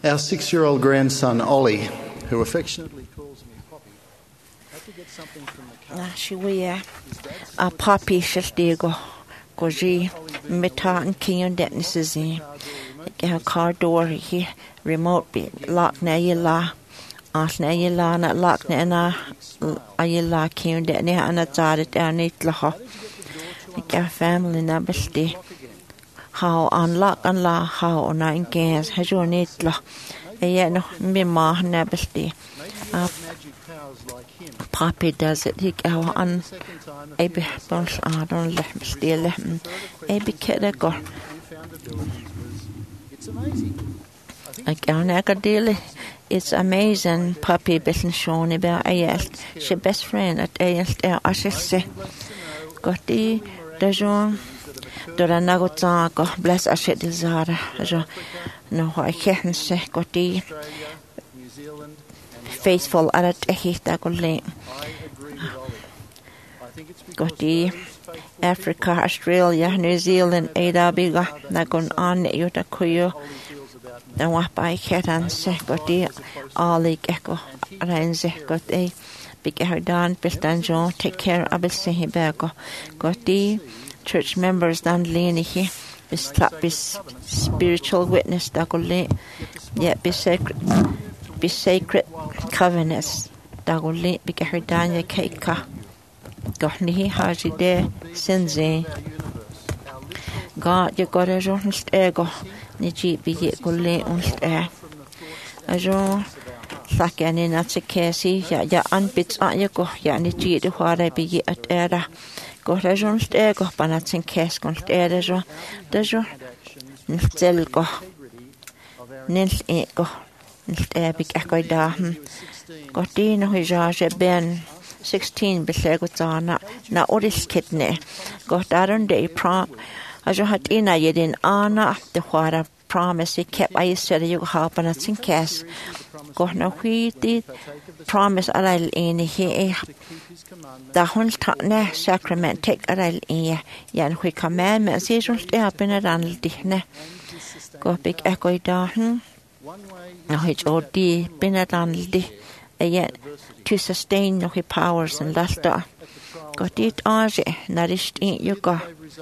Our 6-year-old grandson, Ollie, who affectionately calls me Poppy, had to get something from the car. She we a Poppy shildigo goji meta and kiyon detnises a car door he remote be lock na yilla as na yilla na lock na a yilla kiyon detni and a zaret anit laha a family na besti how unlock and la how on nine games has your need la yet no me ma na besti Poppy does it. He go on. Maybe bunch I don't let him steal him. Maybe kid a go. I can't ever deal. It's amazing. Poppy been shown about she best friend at I should say. Got the Dajon. Dora nagot go bless a shit desire. No, I can't say got the faithful at a hit that go late. Got the Africa, Australia, New Zealand, Ada Biga, Nagon on Yuta Kuyo, then what by cat and say got the Ollie Gecko, Renze, got a big Herdan, Bistanjo, take care of a Sehi Bergo, got the church members down Leni here, bis spiritual witness that go late, yet be sacred covenants that go late, big Herdan, your cake. Gohni haji de sinze God you got a journalist ego ni jeep ye golle unst ajo sakani na chekesi ya anbits ya go ya ni jeep de hware bi ye at era go a journalist ego panatsin kes konst jo dejo nil go nil ego nil big echo da gotin ho jaje ben 16 beslego na oris kidney got aron day prom ajo hat ina yedin ana de hwara promise kept I said you help and it's in case go na hui promise arail in he da hun ne sacrament take arail in yan hui commandments is just up in a ranldine go big echo da na hit od bin a ranldi yet to sustain no powers and laughter. Got it age, nourished in you go.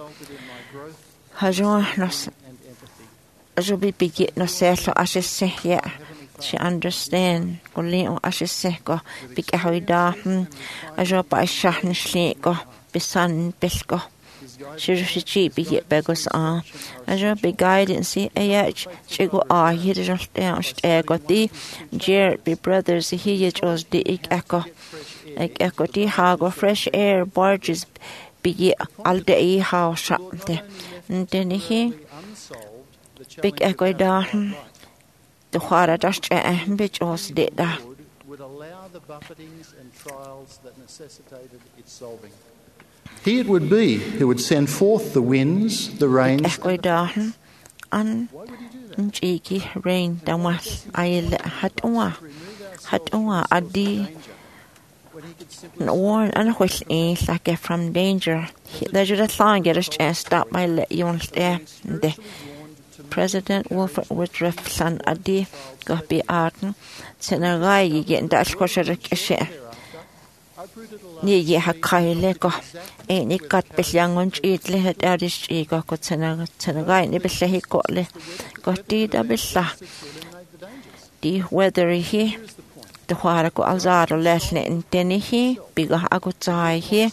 Hajon nos be begit no self as she say, yeah. She understand. Go leo as she say go, big a hoida, a job by shahn sleek go, be sun bisco. She cheap be yet beggars on. A job be guidance, a yet she go he just down, got the Jared be brothers, he was the echo. Like echo the hago fresh air barges be all day how shop there. And then he big echo down the water dust bitch was dead that would allow the buffetings and trials that necessitated its solving. He it would be who would send forth the winds, the rains. Echo down and cheeky rain down was I had addi warn and which is like from danger. There's just a song get us chance stop my let you understand. The President Wilford Woodruff son addi got be arten Senagai you get in that squasher kishe. Ye ha kaile go ain't it got young on eat let adish ego got Senagai nibble he got le got did a billa. The weather here the whara go alzaro lesne in denihi biga agutai here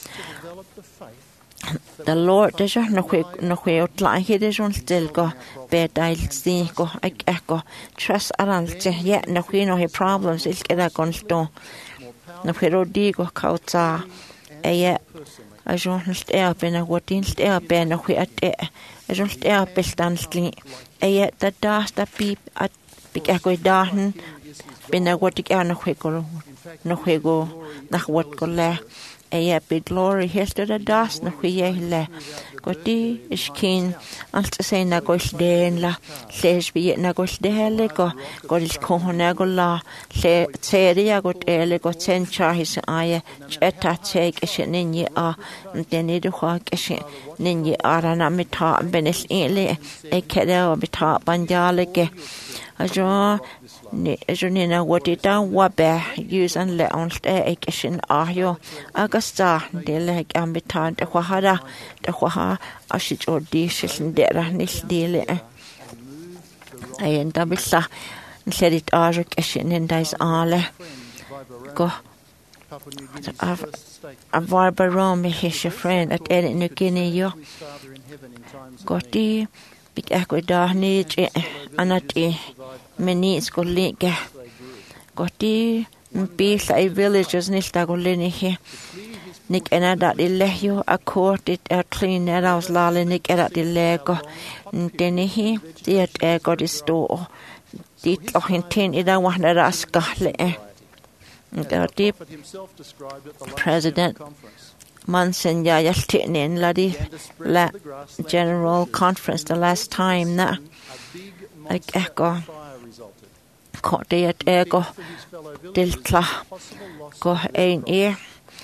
the Lord deja no kwe outline here dejon still go bed dial see go echo trust around yet no kwe no he problems is get a gonsto no pero digo kauta yet I don't stay up in a what in stay up in a kwe at I don't stay up bestandly yet the dust that beep at big echo dahen bin a what again no juego nach what go le a big glory history the dust no le goti is keen as to say na go den la says be na go de hele go is kohona go la seria go ele go sencha his eye cheta take is ninyi a den it ho is ninyi ara na mita benes ele e kede o bita banjale ke ajo ni na wati ta wabe use an le on e kishin ahyo agasta de le ambitan de khahara de khaha ashit odi shin de rahnis dele ayen tabilla nserit ajo kishin in dais ale go a barbarom his friend at Edit New Guinea yo goti big echo dahni anati many skolike goti peace I villages nista golini he nik enada ilehyo a court it a clean that I was lale nik era de lego denihi diet e god store dit och hintin ida wahna raskale goti President Manson ya yaltinin ladi la general conference the last time na like echo kotiet ego diltla go ein e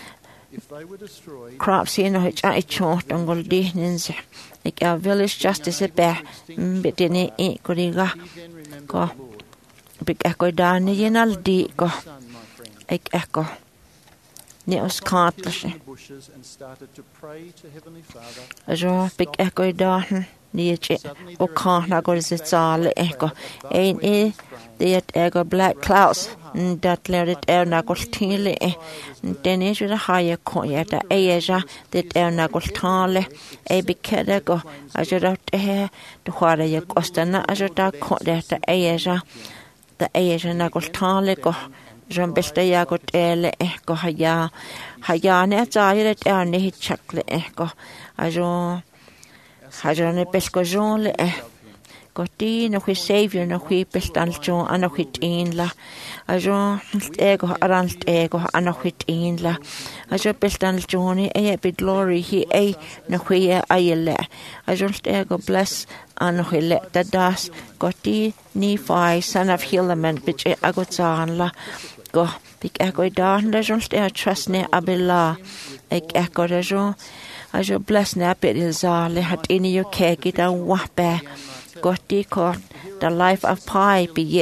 crops in which I chort on goldinins like our village justice be bitini e goriga go big echo dani yenaldi go like echo Neos Cartlish. Ajo big echo dahan niche o kana goes it all echo. Ain't e the ego black clouds that let it air nagol tile then is a higher coya that aja that air nagol tale a big kedego ajo out here to where you costana ajo da cot that aja the aja nagol tale go John Besta got ele go haya ne zaire erne hit chakle go ajo ne pesco jon le goti no hu savior no hu pestal jon ana hit in la ajo ego arant ego ana hit in la ajo pestal joni e be glory he e no hu ayele ajo ego bless ana hu le das goti Nephi son of Helaman which agotan la go big echo dan la jon ste trust ne abila ek echo jon ajo bless ne bit izale hat in your cake da wabe goti ko the life of pi be ye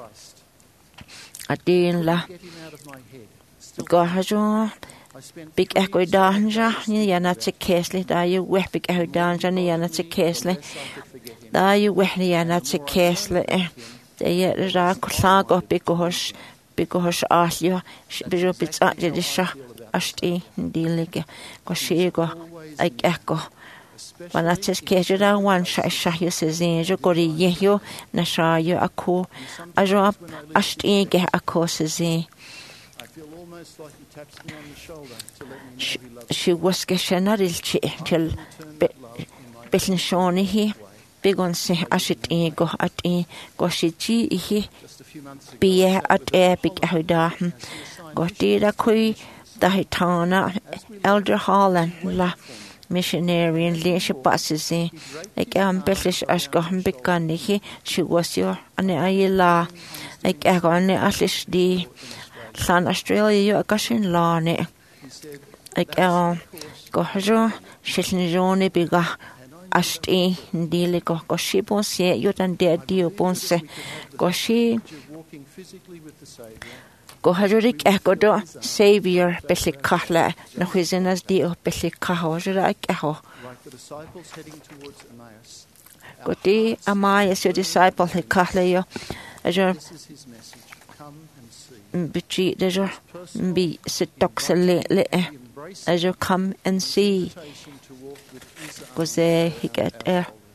adin la go hajo big echo dan ja ni yana te kesle da you we big echo dan ja ni yana te kesle da you we ni yana te kesle de ye ra ko go big hosh because Asia bijo pizza jedisha asti dilege ko shego ai eko manates kejera wan shahyo sezin jo kori yehyo na shayo ako ajo asti ge ako sezin she was geshenaril til bisn shoni hi bigon se ashit ego at go shiji hi Bia at epic ahuda gotira kui the hitana Elder Holland la missionary and leadership buses like Bellish Ashgaham Bicanihi she was your an ayla like Agone Aslish di San Australia a gashin lane like gojo shilnjoni biga Ashti ndile go shibon se yotan de dio bonse goshi go hajurik ekodo savior beslik kahla no hizenas dio beslik kahojra eho goti amaya your disciple he kahla yo ajo bichi dejo bi sitoxele le ajo come and see because he get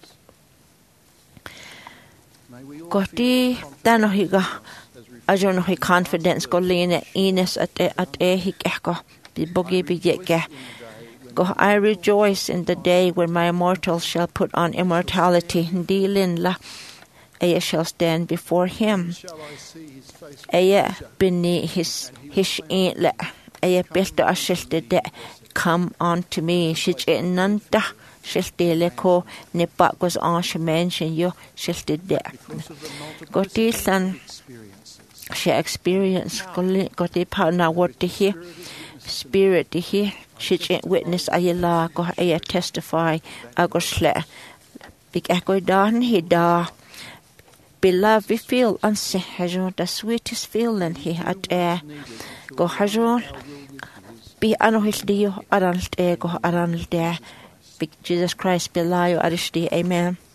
goti dano higa ajo no he confidence go lene ines at he go bi bogi bi yeke go I rejoice in the day when my immortal shall put on immortality dilin la I shall stand before him aya bini his le aya belto ashilte de come unto me shich nanta shiltele ko ne pa goes on she mention yo shilted de goti san she experience goti pa na what to hear spirit to hear shich witness ayala go ay testify agosle big echo dan he da beloved we feel anse hajo the sweetest feeling he at go hajo be anohildio arant go aranl de Jesus Christ belayo arishdi amen.